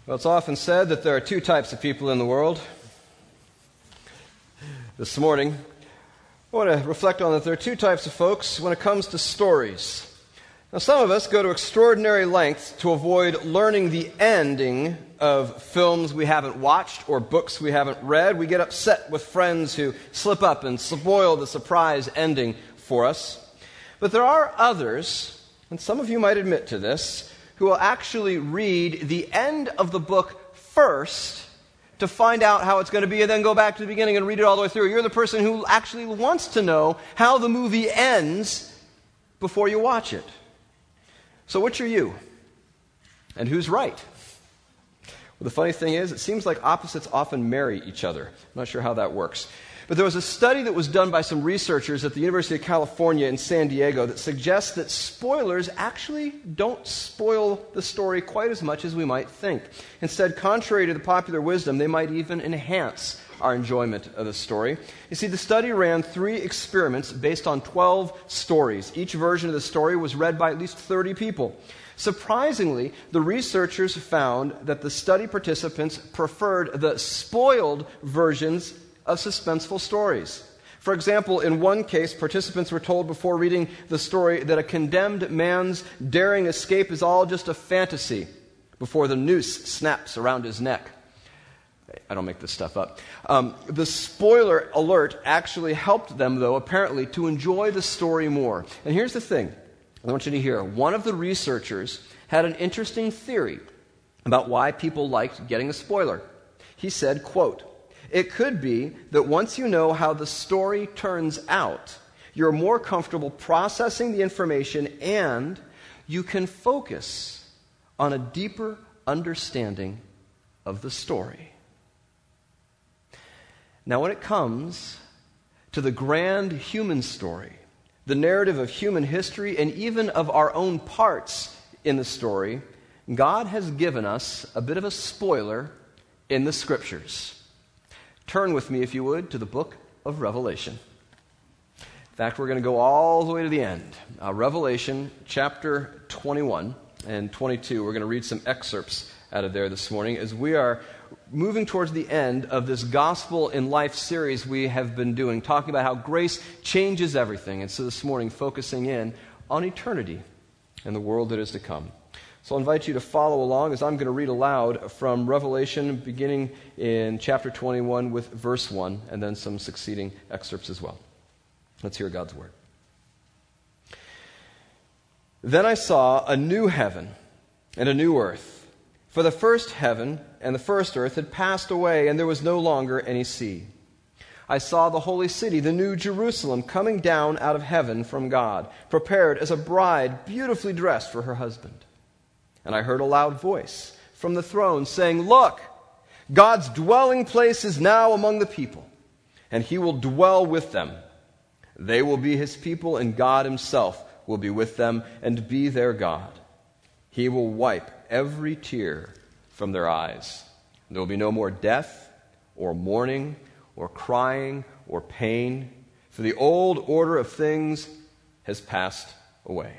Well, it's often said that there are two types of people in the world. This morning, I want to reflect on that there are two types of folks when it comes to stories. Now, some of us go to extraordinary lengths to avoid learning the ending of films we haven't watched or books we haven't read. We get upset with friends who slip up and spoil the surprise ending for us. But there are others, and some of you might admit to this, who will actually read the end of the book first to find out how it's going to be and then go back to the beginning and read it all the way through. You're the person who actually wants to know how the movie ends before you watch it. So which are you? And who's right? Well, the funny thing is, it seems like opposites often marry each other. I'm not sure how that works. But there was a study that was done by some researchers at the University of California in San Diego that suggests that spoilers actually don't spoil the story quite as much as we might think. Instead, contrary to the popular wisdom, they might even enhance our enjoyment of the story. You see, the study ran 3 experiments based on 12 stories. Each version of the story was read by at least 30 people. Surprisingly, the researchers found that the study participants preferred the spoiled versions of suspenseful stories. For example, in one case, participants were told before reading the story that a condemned man's daring escape is all just a fantasy before the noose snaps around his neck. I don't make this stuff up. The spoiler alert actually helped them, though, apparently, to enjoy the story more. And here's the thing I want you to hear. One of the researchers had an interesting theory about why people liked getting a spoiler. He said, quote, "It could be that once you know how the story turns out, you're more comfortable processing the information and you can focus on a deeper understanding of the story." Now, when it comes to the grand human story, the narrative of human history, and even of our own parts in the story, God has given us a bit of a spoiler in the Scriptures. Turn with me, if you would, to the book of Revelation. In fact, we're going to go all the way to the end. Revelation chapter 21 and 22. We're going to read some excerpts out of there this morning as we are moving towards the end of this Gospel in Life series we have been doing, talking about how grace changes everything. And so this morning, focusing in on eternity and the world that is to come. So I'll invite you to follow along as I'm going to read aloud from Revelation, beginning in chapter 21 with verse 1, and then some succeeding excerpts as well. Let's hear God's word. "Then I saw a new heaven and a new earth. For the first heaven and the first earth had passed away, and there was no longer any sea. I saw the holy city, the new Jerusalem, coming down out of heaven from God, prepared as a bride beautifully dressed for her husband. And I heard a loud voice from the throne saying, 'Look, God's dwelling place is now among the people, and he will dwell with them. They will be his people, and God himself will be with them and be their God. He will wipe every tear from their eyes. There will be no more death or mourning or crying or pain, for the old order of things has passed away.'"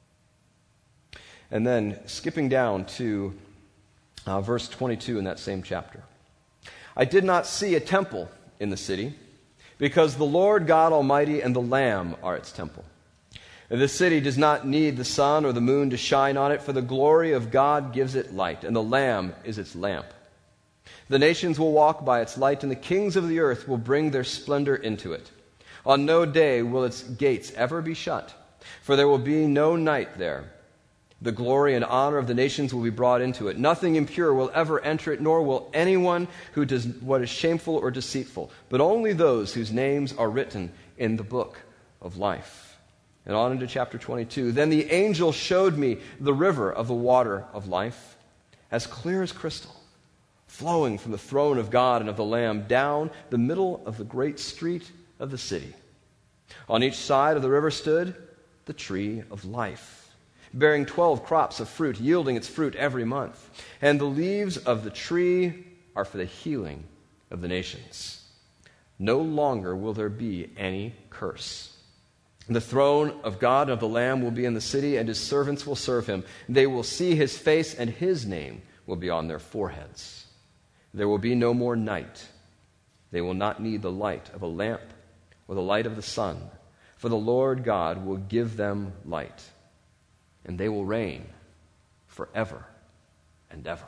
And then skipping down to verse 22 in that same chapter. "I did not see a temple in the city, because the Lord God Almighty and the Lamb are its temple. The city does not need the sun or the moon to shine on it, for the glory of God gives it light, and the Lamb is its lamp. The nations will walk by its light, and the kings of the earth will bring their splendor into it. On no day will its gates ever be shut, for there will be no night there. The glory and honor of the nations will be brought into it. Nothing impure will ever enter it, nor will anyone who does what is shameful or deceitful, but only those whose names are written in the book of life." And on into chapter 22. "Then the angel showed me the river of the water of life, as clear as crystal, flowing from the throne of God and of the Lamb down the middle of the great street of the city. On each side of the river stood the tree of life, bearing 12 crops of fruit, yielding its fruit every month. And the leaves of the tree are for the healing of the nations. No longer will there be any curse. The throne of God and of the Lamb will be in the city, and his servants will serve him. They will see his face, and his name will be on their foreheads. There will be no more night. They will not need the light of a lamp or the light of the sun, for the Lord God will give them light, and they will reign forever and ever.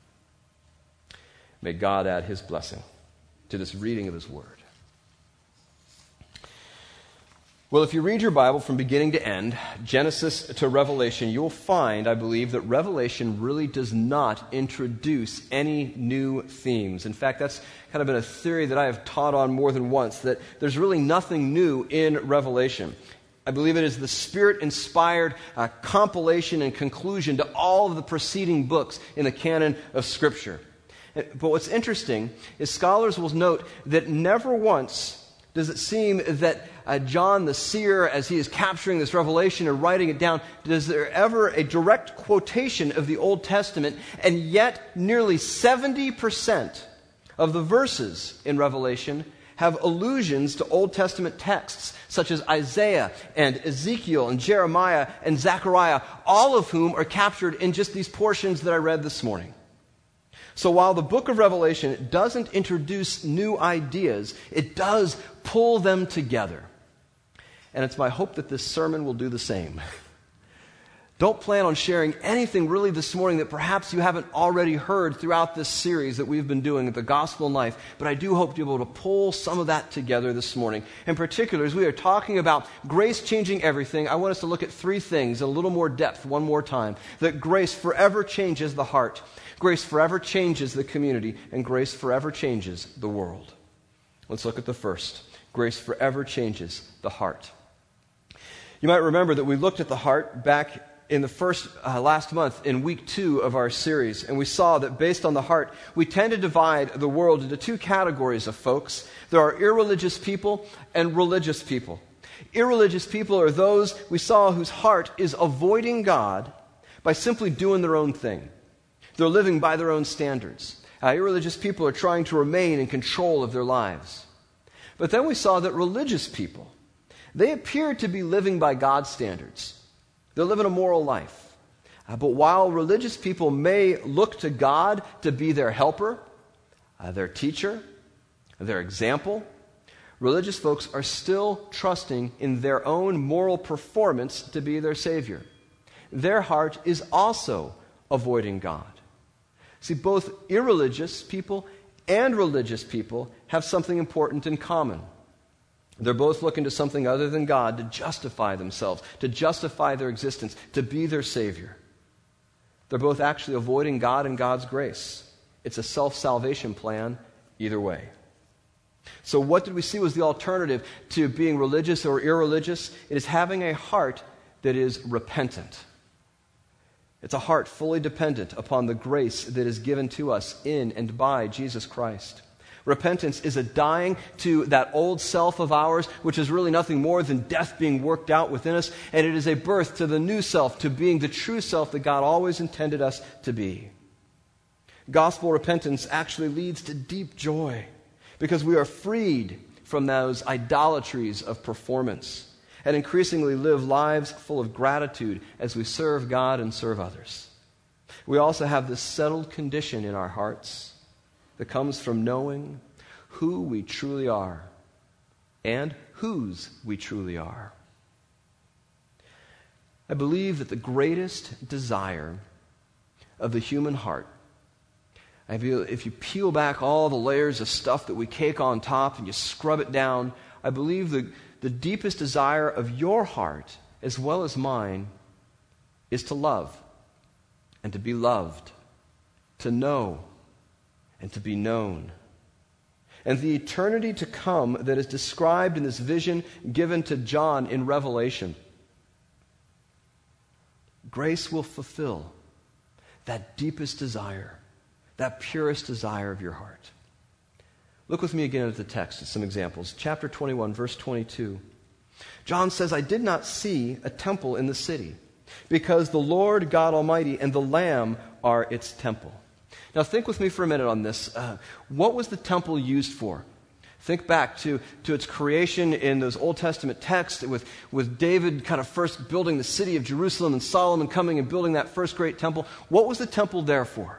May God add his blessing to this reading of his word. Well, if you read your Bible from beginning to end, Genesis to Revelation, you'll find, I believe, that Revelation really does not introduce any new themes. In fact, that's kind of been a theory that I have taught on more than once, that there's really nothing new in Revelation. I believe it is the Spirit-inspired compilation and conclusion to all of the preceding books in the canon of Scripture. But what's interesting is scholars will note that never once does it seem that John the seer, as he is capturing this revelation and writing it down, does there ever a direct quotation of the Old Testament, and yet nearly 70% of the verses in Revelation have allusions to Old Testament texts, such as Isaiah and Ezekiel and Jeremiah and Zechariah, all of whom are captured in just these portions that I read this morning. So while the book of Revelation doesn't introduce new ideas, it does pull them together. And it's my hope that this sermon will do the same. Don't plan on sharing anything really this morning that perhaps you haven't already heard throughout this series that we've been doing at the Gospel in Life, but I do hope to be able to pull some of that together this morning. In particular, as we are talking about grace changing everything, I want us to look at three things in a little more depth one more time. That grace forever changes the heart, grace forever changes the community, and grace forever changes the world. Let's look at the first. Grace forever changes the heart. You might remember that we looked at the heart back in the last month in week 2 of our series, and we saw that based on the heart, we tend to divide the world into two categories of folks. There are irreligious people and religious people. Irreligious people are those we saw whose heart is avoiding God by simply doing their own thing. They're living by their own standards. Irreligious people are trying to remain in control of their lives. But then we saw that religious people, they appear to be living by God's standards. They're living a moral life. But while religious people may look to God to be their helper, their teacher, their example, religious folks are still trusting in their own moral performance to be their Savior. Their heart is also avoiding God. See, both irreligious people and religious people have something important in common. They're both looking to something other than God to justify themselves, to justify their existence, to be their Savior. They're both actually avoiding God and God's grace. It's a self-salvation plan either way. So what did we see was the alternative to being religious or irreligious? It is having a heart that is repentant. It's a heart fully dependent upon the grace that is given to us in and by Jesus Christ. Repentance is a dying to that old self of ours, which is really nothing more than death being worked out within us, and it is a birth to the new self, to being the true self that God always intended us to be. Gospel repentance actually leads to deep joy because we are freed from those idolatries of performance and increasingly live lives full of gratitude as we serve God and serve others. We also have this settled condition in our hearts that comes from knowing who we truly are and whose we truly are. I believe that the greatest desire of the human heart, if you peel back all the layers of stuff that we cake on top and you scrub it down, I believe the deepest desire of your heart, as well as mine, is to love and to be loved, to know and to be known. And the eternity to come that is described in this vision given to John in Revelation, grace will fulfill that deepest desire, that purest desire of your heart. Look with me again at the text, at some examples. Chapter 21, verse 22. John says, I did not see a temple in the city, because the Lord God Almighty and the Lamb are its temple. Now think with me for a minute on this. What was the temple used for? Think back to its creation in those Old Testament texts with David kind of first building the city of Jerusalem and Solomon coming and building that first great temple. What was the temple there for?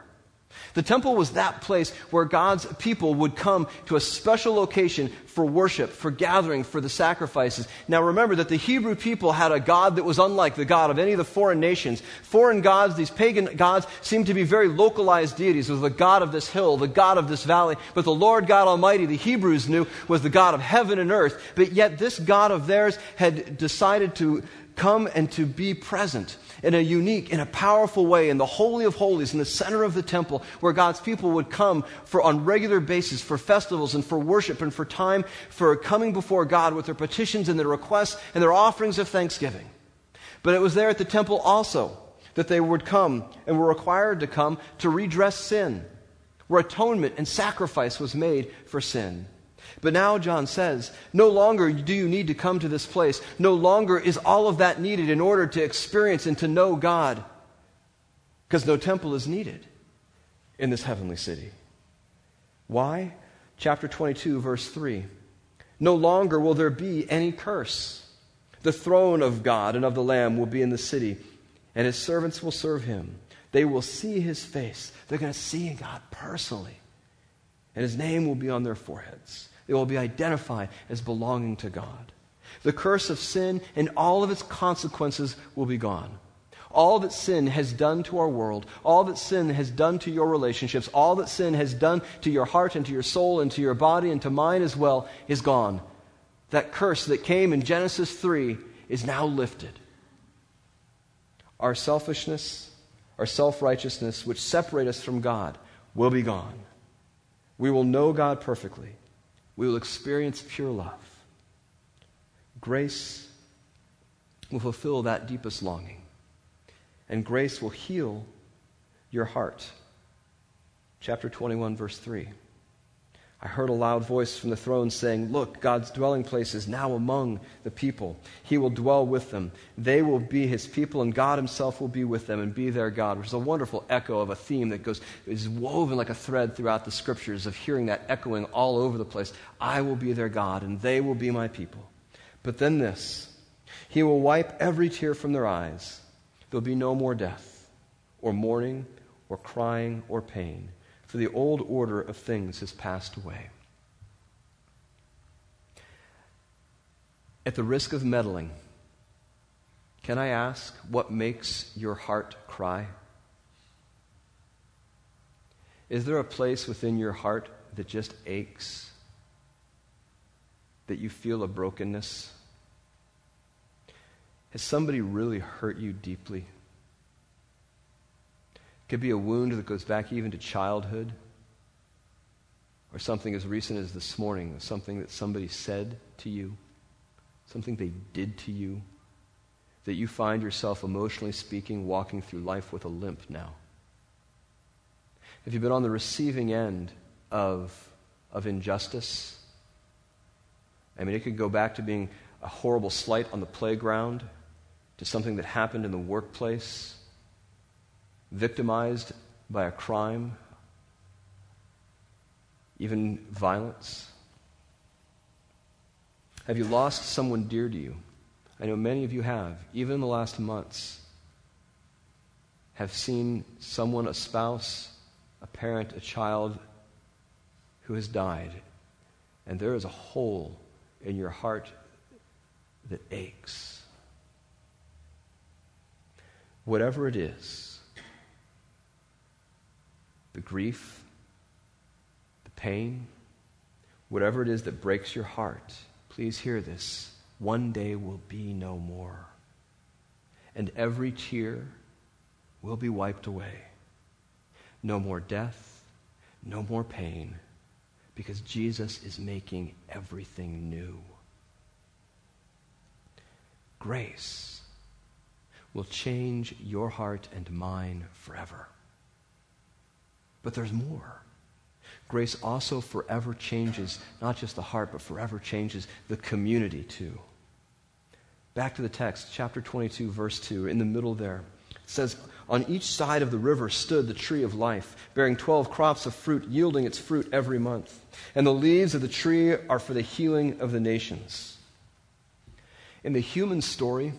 The temple was that place where God's people would come to a special location for worship, for gathering, for the sacrifices. Now remember that the Hebrew people had a God that was unlike the God of any of the foreign nations. Foreign gods, these pagan gods, seemed to be very localized deities. It was the God of this hill, the God of this valley. But the Lord God Almighty, the Hebrews knew, was the God of heaven and earth. But yet this God of theirs had decided to come and to be present in a unique, in a powerful way in the Holy of Holies, in the center of the temple, where God's people would come for on regular basis for festivals and for worship and for time for coming before God with their petitions and their requests and their offerings of thanksgiving. But it was there at the temple also that they would come and were required to come to redress sin, where atonement and sacrifice was made for sin. But now John says, no longer do you need to come to this place. No longer is all of that needed in order to experience and to know God, because no temple is needed in this heavenly city. Why? Chapter 22, verse 3. No longer will there be any curse. The throne of God and of the Lamb will be in the city, and his servants will serve him. They will see his face. They're going to see God personally, and his name will be on their foreheads. They will be identified as belonging to God. The curse of sin and all of its consequences will be gone. All that sin has done to our world, all that sin has done to your relationships, all that sin has done to your heart and to your soul and to your body and to mine as well is gone. That curse that came in Genesis 3 is now lifted. Our selfishness, our self-righteousness, which separate us from God, will be gone. We will know God perfectly. We will experience pure love. Grace will fulfill that deepest longing. And grace will heal your heart. Chapter 21, verse 3. I heard a loud voice from the throne saying, look, God's dwelling place is now among the people. He will dwell with them. They will be his people, and God himself will be with them and be their God, which is a wonderful echo of a theme that is woven like a thread throughout the scriptures, of hearing that echoing all over the place. I will be their God, and they will be my people. But then this, he will wipe every tear from their eyes. There'll be no more death, or mourning, or crying, or pain. For the old order of things has passed away. At the risk of meddling, can I ask what makes your heart cry? Is there a place within your heart that just aches? That you feel a brokenness? Has somebody really hurt you deeply? It could be a wound that goes back even to childhood, or something as recent as this morning, something that somebody said to you, something they did to you, that you find yourself, emotionally speaking, walking through life with a limp now. Have you been on the receiving end of injustice? I mean, it could go back to being a horrible slight on the playground, to something that happened in the workplace, victimized by a crime, even violence. Have you lost someone dear to you? I know many of you have, even in the last months, have seen someone, a spouse, a parent, a child who has died, and there is a hole in your heart that aches. Whatever it is, the grief, the pain, whatever it is that breaks your heart, please hear this. One day will be no more. And every tear will be wiped away. No more death, no more pain, because Jesus is making everything new. Grace will change your heart and mine forever. But there's more. Grace also forever changes not just the heart, but forever changes the community too. Back to the text, chapter 22, verse 2, in the middle there. It says, on each side of the river stood the tree of life, bearing 12 crops of fruit, yielding its fruit every month. And the leaves of the tree are for the healing of the nations. In the human story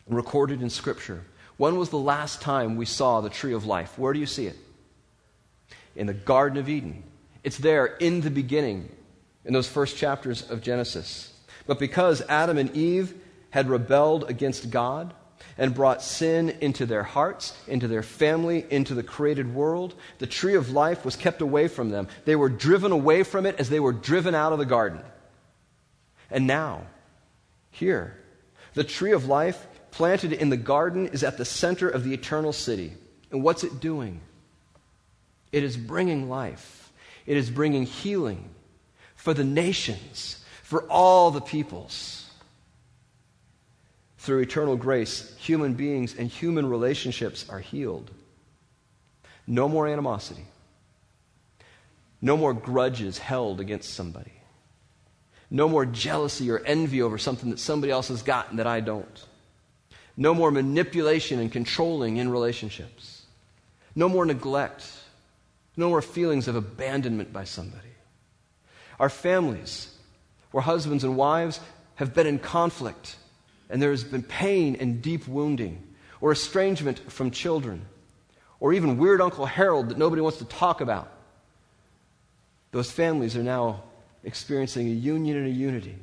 recorded in Scripture, when was the last time we saw the tree of life? Where do you see it? in the Garden of Eden. It's there in the beginning, in those first chapters of Genesis. But because Adam and Eve had rebelled against God and brought sin into their hearts, into their family, into the created world, the tree of life was kept away from them. They were driven away from it as they were driven out of the garden. And now, here, the tree of life planted in the garden is at the center of the eternal city. And what's it doing? It is bringing life. It is bringing healing for the nations, for all the peoples. Through eternal grace, human beings and human relationships are healed. No more animosity. No more grudges held against somebody. No more jealousy or envy over something that somebody else has gotten that I don't. No more manipulation and controlling in relationships. No more neglect. No more feelings of abandonment by somebody. Our families, where husbands and wives have been in conflict, and there has been pain and deep wounding, or estrangement from children, or even weird Uncle Harold that nobody wants to talk about. Those families are now experiencing a union and a unity.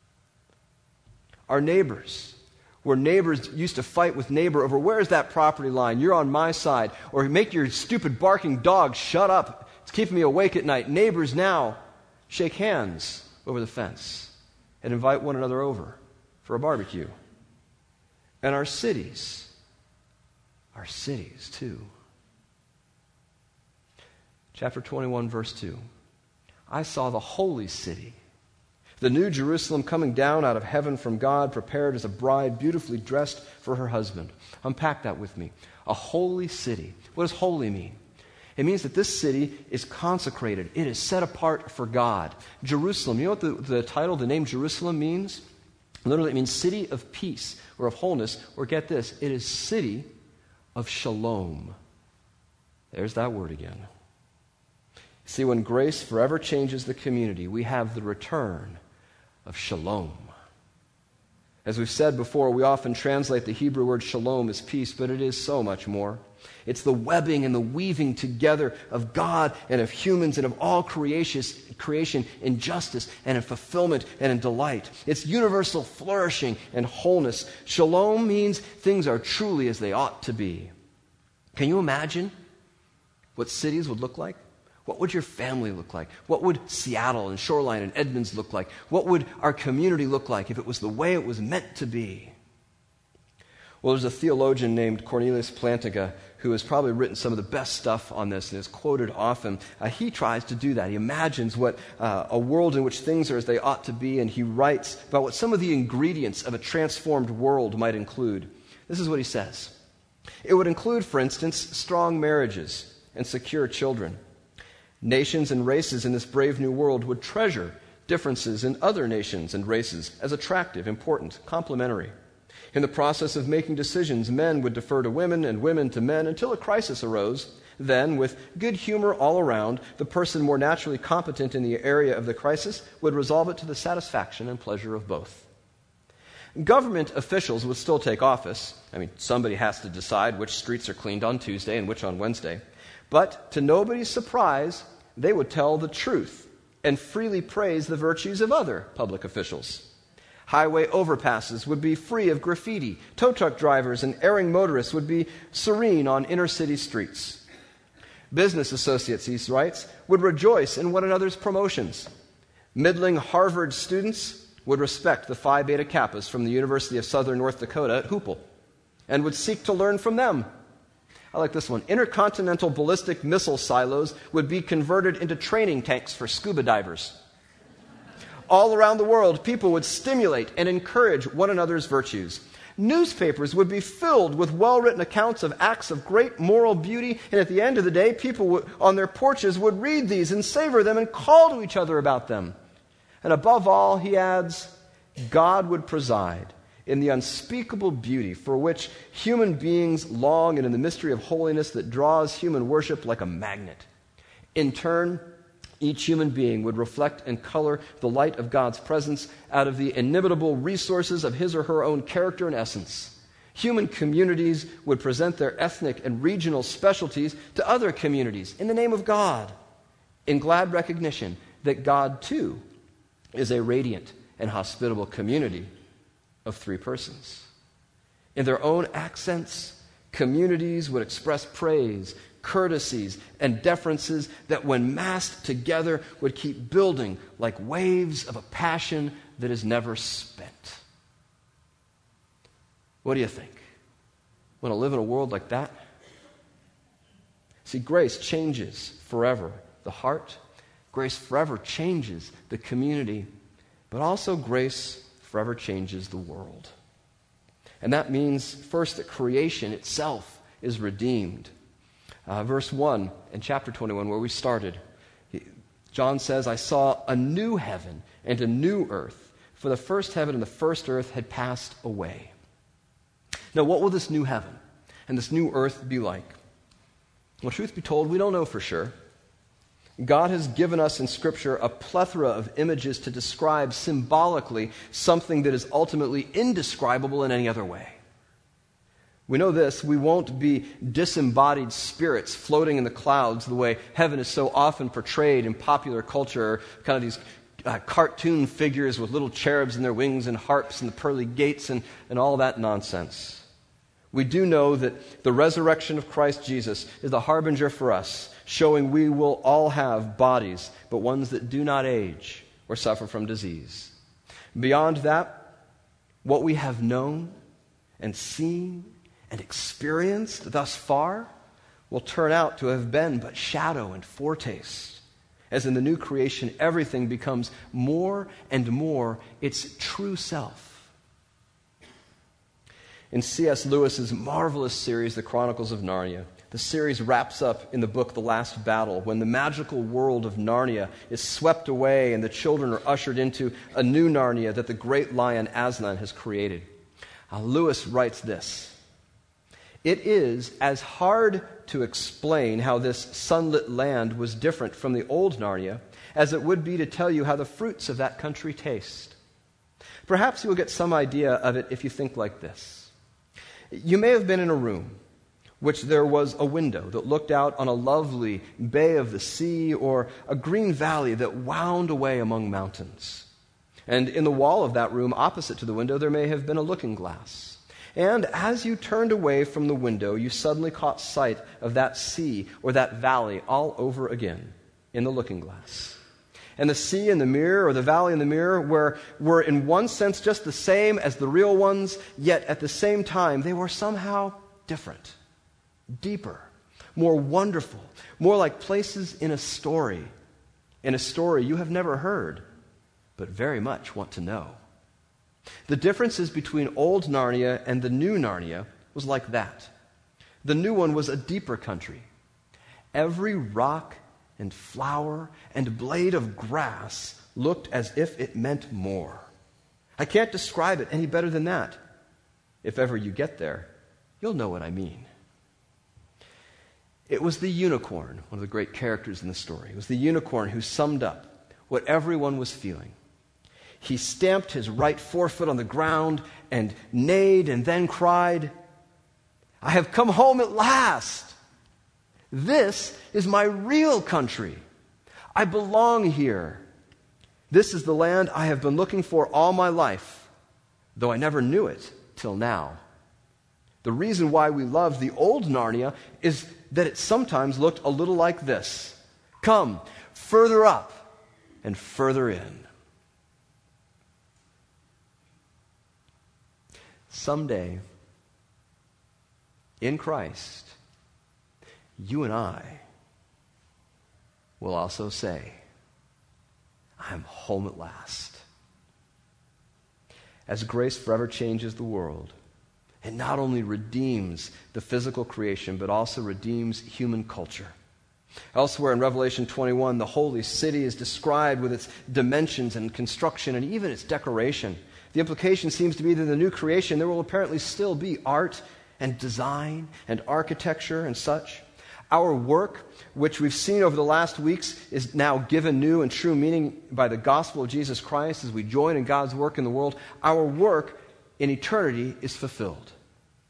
Our neighbors, where neighbors used to fight with neighbor over where's that property line, you're on my side, or make your stupid barking dog shut up, it's keeping me awake at night. Neighbors now shake hands over the fence and invite one another over for a barbecue. And our cities too. Chapter 21, verse 2. I saw the holy city, the new Jerusalem, coming down out of heaven from God, prepared as a bride beautifully dressed for her husband. Unpack that with me. A holy city. What does holy mean? It means that this city is consecrated. It is set apart for God. Jerusalem, you know what the title, the name Jerusalem means? Literally, it means city of peace or of wholeness, or get this, it is city of shalom. There's that word again. See, when grace forever changes the community, we have the return of shalom. As we've said before, we often translate the Hebrew word shalom as peace, but it is so much more. It's the webbing and the weaving together of God and of humans and of all creation in justice and in fulfillment and in delight. It's universal flourishing and wholeness. Shalom means things are truly as they ought to be. Can you imagine what cities would look like? What would your family look like? What would Seattle and Shoreline and Edmonds look like? What would our community look like if it was the way it was meant to be? Well, there's a theologian named Cornelius Plantinga who has probably written some of the best stuff on this and is quoted often. He tries to do that. He imagines what a world in which things are as they ought to be, and he writes about what some of the ingredients of a transformed world might include. This is what he says. It would include, for instance, strong marriages and secure children. Nations and races in this brave new world would treasure differences in other nations and races as attractive, important, complementary. In the process of making decisions, men would defer to women and women to men until a crisis arose. Then, with good humor all around, the person more naturally competent in the area of the crisis would resolve it to the satisfaction and pleasure of both. Government officials would still take office. Somebody has to decide which streets are cleaned on Tuesday and which on Wednesday. But to nobody's surprise, they would tell the truth and freely praise the virtues of other public officials. Highway overpasses would be free of graffiti. Tow truck drivers and erring motorists would be serene on inner city streets. Business associates, he writes, would rejoice in one another's promotions. Middling Harvard students would respect the Phi Beta Kappas from the University of Southern North Dakota at Hoople and would seek to learn from them. I like this one. Intercontinental ballistic missile silos would be converted into training tanks for scuba divers. All around the world, people would stimulate and encourage one another's virtues. Newspapers would be filled with well-written accounts of acts of great moral beauty, and at the end of the day, people on their porches would read these and savor them and call to each other about them. And above all, he adds, God would preside in the unspeakable beauty for which human beings long and in the mystery of holiness that draws human worship like a magnet. In turn, each human being would reflect and color the light of God's presence out of the inimitable resources of his or her own character and essence. Human communities would present their ethnic and regional specialties to other communities in the name of God, in glad recognition that God, too, is a radiant and hospitable community of three persons. In their own accents, communities would express praise, courtesies, and deferences that, when massed together, would keep building like waves of a passion that is never spent. What do you think? Want to live in a world like that? See, grace changes forever the heart. Grace forever changes the community. But also grace forever changes the world. And that means, first, that creation itself is redeemed. Verse 1 in chapter 21, where we started, John says, I saw a new heaven and a new earth, for the first heaven and the first earth had passed away. Now, what will this new heaven and this new earth be like? Well, truth be told, we don't know for sure. God has given us in Scripture a plethora of images to describe symbolically something that is ultimately indescribable in any other way. We know this: we won't be disembodied spirits floating in the clouds the way heaven is so often portrayed in popular culture, kind of these cartoon figures with little cherubs in their wings and harps and the pearly gates and all that nonsense. We do know that the resurrection of Christ Jesus is the harbinger for us, showing we will all have bodies, but ones that do not age or suffer from disease. Beyond that, what we have known and seen and experienced thus far will turn out to have been but shadow and foretaste. As in the new creation, everything becomes more and more its true self. In C.S. Lewis's marvelous series, The Chronicles of Narnia, the series wraps up in the book The Last Battle, when the magical world of Narnia is swept away and the children are ushered into a new Narnia that the great lion Aslan has created. Lewis writes this: it is as hard to explain how this sunlit land was different from the old Narnia as it would be to tell you how the fruits of that country taste. Perhaps you will get some idea of it if you think like this. You may have been in a room which there was a window that looked out on a lovely bay of the sea or a green valley that wound away among mountains. And in the wall of that room opposite to the window there may have been a looking glass. And as you turned away from the window, you suddenly caught sight of that sea or that valley all over again in the looking glass. And the sea in the mirror or the valley in the mirror were in one sense just the same as the real ones, yet at the same time they were somehow different, deeper, more wonderful, more like places in a story you have never heard, but very much want to know. The differences between old Narnia and the new Narnia was like that. The new one was a deeper country. Every rock and flower and blade of grass looked as if it meant more. I can't describe it any better than that. If ever you get there, you'll know what I mean. It was the unicorn, one of the great characters in the story. It was the unicorn who summed up what everyone was feeling. He stamped his right forefoot on the ground and neighed and then cried, "I have come home at last. This is my real country. I belong here. This is the land I have been looking for all my life, though I never knew it till now." The reason why we love the old Narnia is that it sometimes looked a little like this. Come, further up and further in. Someday, in Christ, you and I will also say, "I'm home at last." As grace forever changes the world, it not only redeems the physical creation, but also redeems human culture. Elsewhere in Revelation 21, the holy city is described with its dimensions and construction and even its decoration. The implication seems to be that in the new creation there will apparently still be art and design and architecture and such. Our work, which we've seen over the last weeks, is now given new and true meaning by the gospel of Jesus Christ as we join in God's work in the world. Our work in eternity is fulfilled.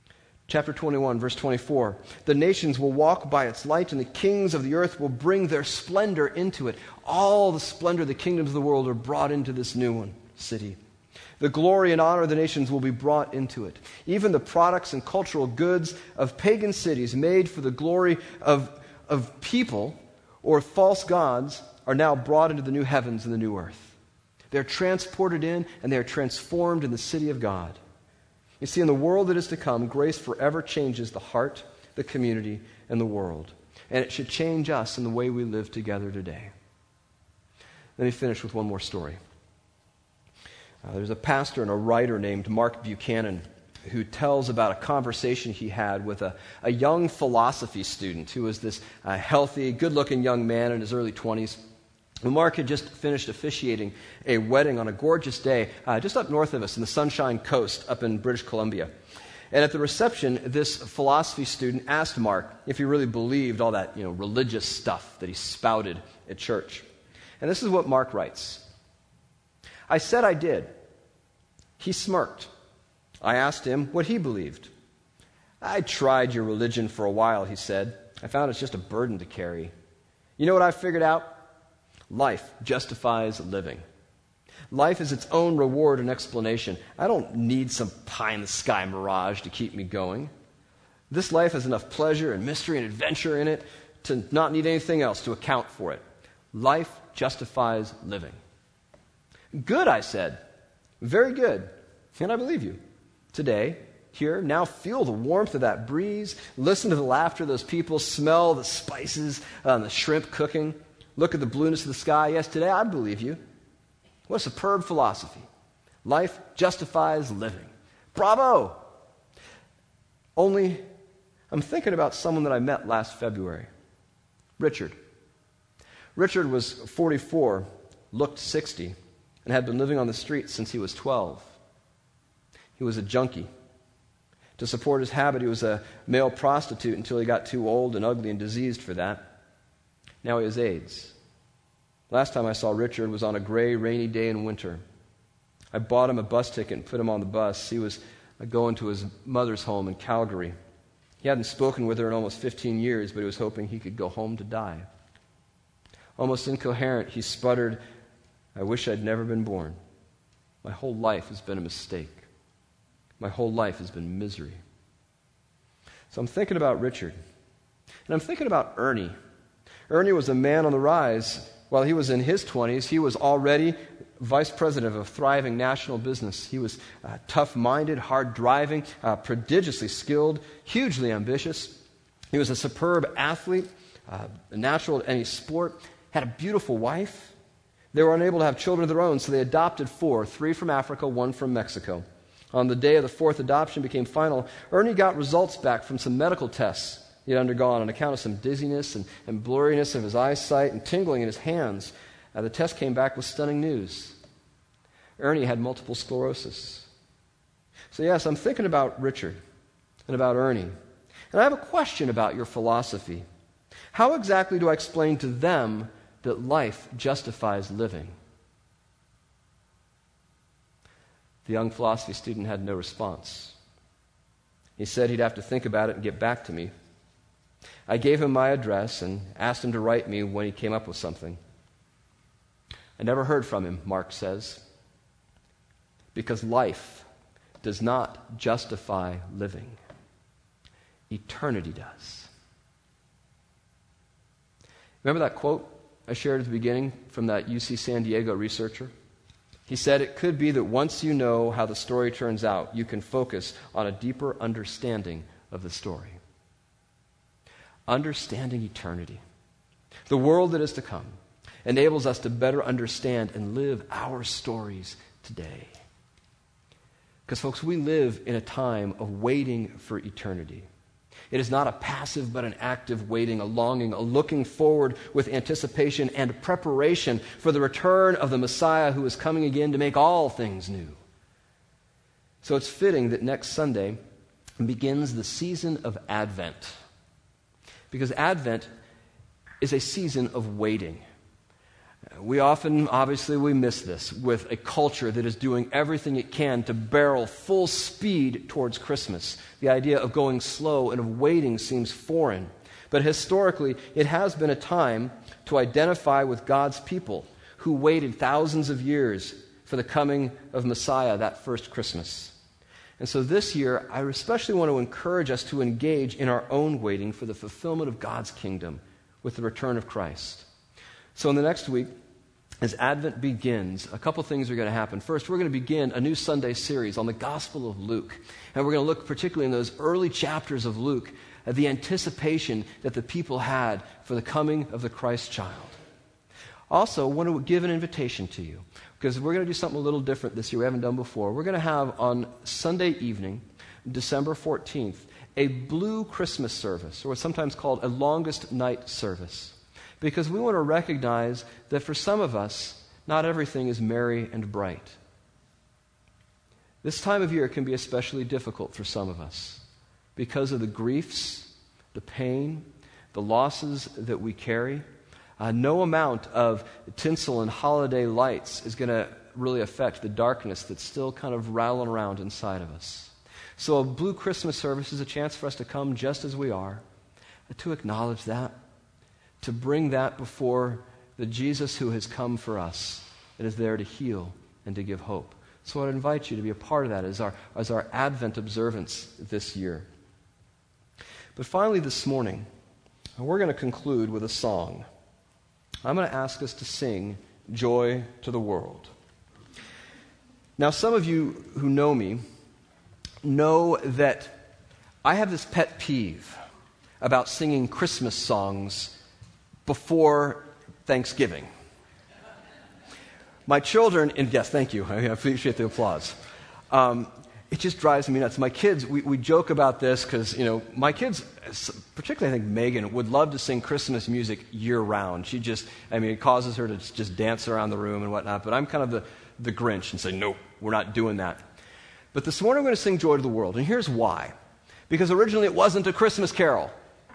Chapter 21, verse 24. The nations will walk by its light, and the kings of the earth will bring their splendor into it. All the splendor of the kingdoms of the world are brought into this new city. The glory and honor of the nations will be brought into it. Even the products and cultural goods of pagan cities made for the glory of people or false gods are now brought into the new heavens and the new earth. They're transported in, and they are transformed in the city of God. You see, in the world that is to come, grace forever changes the heart, the community, and the world. And it should change us in the way we live together today. Let me finish with one more story. There's a pastor and a writer named Mark Buchanan who tells about a conversation he had with a young philosophy student who was this healthy, good-looking young man in his early 20s. Mark had just finished officiating a wedding on a gorgeous day just up north of us in the Sunshine Coast up in British Columbia. And at the reception, this philosophy student asked Mark if he really believed all that religious stuff that he spouted at church. And this is what Mark writes. I said I did. He smirked. I asked him what he believed. I tried your religion for a while, he said. I found it's just a burden to carry. You know what I figured out? Life justifies living. Life is its own reward and explanation. I don't need some pie-in-the-sky mirage to keep me going. This life has enough pleasure and mystery and adventure in it to not need anything else to account for it. Life justifies living. Good, I said. Very good. And I believe you. Today, here, now feel the warmth of that breeze. Listen to the laughter of those people. Smell the spices and the shrimp cooking. Look at the blueness of the sky. Yes, today I believe you. What a superb philosophy. Life justifies living. Bravo! Only, I'm thinking about someone that I met last February. Richard. Richard was 44, looked 60, and had been living on the streets since he was 12. He was a junkie. To support his habit, he was a male prostitute until he got too old and ugly and diseased for that. Now he has AIDS. Last time I saw Richard was on a gray, rainy day in winter. I bought him a bus ticket and put him on the bus. He was going to his mother's home in Calgary. He hadn't spoken with her in almost 15 years, but he was hoping he could go home to die. Almost incoherent, he sputtered, I wish I'd never been born. My whole life has been a mistake. My whole life has been misery. So I'm thinking about Richard. And I'm thinking about Ernie. Ernie was a man on the rise. While he was in his 20s, he was already vice president of a thriving national business. He was tough-minded, hard-driving, prodigiously skilled, hugely ambitious. He was a superb athlete, natural at any sport, had a beautiful wife. They were unable to have children of their own, so they adopted 4, 3 from Africa, 1 from Mexico. On the day of the 4th adoption became final, Ernie got results back from some medical tests he had undergone on account of some dizziness and blurriness of his eyesight and tingling in his hands. The test came back with stunning news. Ernie had multiple sclerosis. So yes, I'm thinking about Richard and about Ernie. And I have a question about your philosophy. How exactly do I explain to them that life justifies living? The young philosophy student had no response. He said he'd have to think about it and get back to me. I gave him my address and asked him to write me when he came up with something. I never heard from him, Mark says, because life does not justify living. Eternity does. Remember that quote I shared at the beginning from that UC San Diego researcher? He said, it could be that once you know how the story turns out, you can focus on a deeper understanding of the story. Understanding eternity, the world that is to come, enables us to better understand and live our stories today. Because, folks, we live in a time of waiting for eternity. It is not a passive but an active waiting, a longing, a looking forward with anticipation and preparation for the return of the Messiah who is coming again to make all things new. So it's fitting that next Sunday begins the season of Advent. Because Advent is a season of waiting. We often, obviously, we miss this with a culture that is doing everything it can to barrel full speed towards Christmas. The idea of going slow and of waiting seems foreign. But historically, it has been a time to identify with God's people who waited thousands of years for the coming of Messiah that first Christmas. And so this year, I especially want to encourage us to engage in our own waiting for the fulfillment of God's kingdom with the return of Christ. So in the next week, as Advent begins, a couple things are going to happen. First, we're going to begin a new Sunday series on the Gospel of Luke. And we're going to look particularly in those early chapters of Luke at the anticipation that the people had for the coming of the Christ child. Also, I want to give an invitation to you, because we're going to do something a little different this year we haven't done before. We're going to have on Sunday evening, December 14th, a blue Christmas service, or what's sometimes called a longest night service. Because we want to recognize that for some of us, not everything is merry and bright. This time of year can be especially difficult for some of us because of the griefs, the pain, the losses that we carry. No amount of tinsel and holiday lights is going to really affect the darkness that's still kind of rattling around inside of us. So a blue Christmas service is a chance for us to come just as we are, to acknowledge that, to bring that before the Jesus who has come for us, that is there to heal and to give hope. So I'd invite you to be a part of that as our Advent observance this year. But finally this morning, we're going to conclude with a song. I'm going to ask us to sing Joy to the World. Now, some of you who know me know that I have this pet peeve about singing Christmas songs before Thanksgiving. My children, and yes, thank you, I appreciate the applause. It just drives me nuts. My kids, we joke about this because, my kids, particularly I think Megan, would love to sing Christmas music year-round. It causes her to just dance around the room and whatnot, but I'm kind of the Grinch and say, nope, we're not doing that. But this morning I'm going to sing Joy to the World, and here's why. Because originally it wasn't a Christmas carol.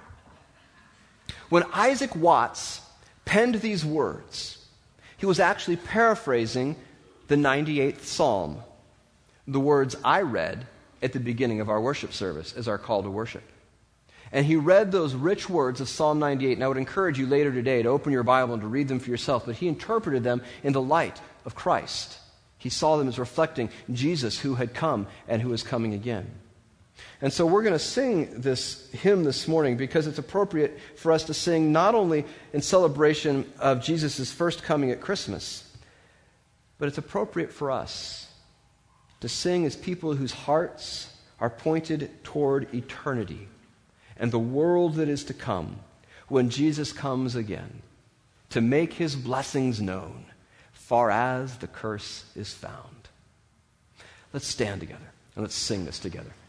When Isaac Watts penned these words, he was actually paraphrasing the 98th Psalm, the words I read at the beginning of our worship service as our call to worship. And he read those rich words of Psalm 98, and I would encourage you later today to open your Bible and to read them for yourself, but he interpreted them in the light of Christ. He saw them as reflecting Jesus who had come and who is coming again. And so we're going to sing this hymn this morning because it's appropriate for us to sing not only in celebration of Jesus' first coming at Christmas, but it's appropriate for us to sing as people whose hearts are pointed toward eternity and the world that is to come when Jesus comes again to make his blessings known far as the curse is found. Let's stand together and let's sing this together.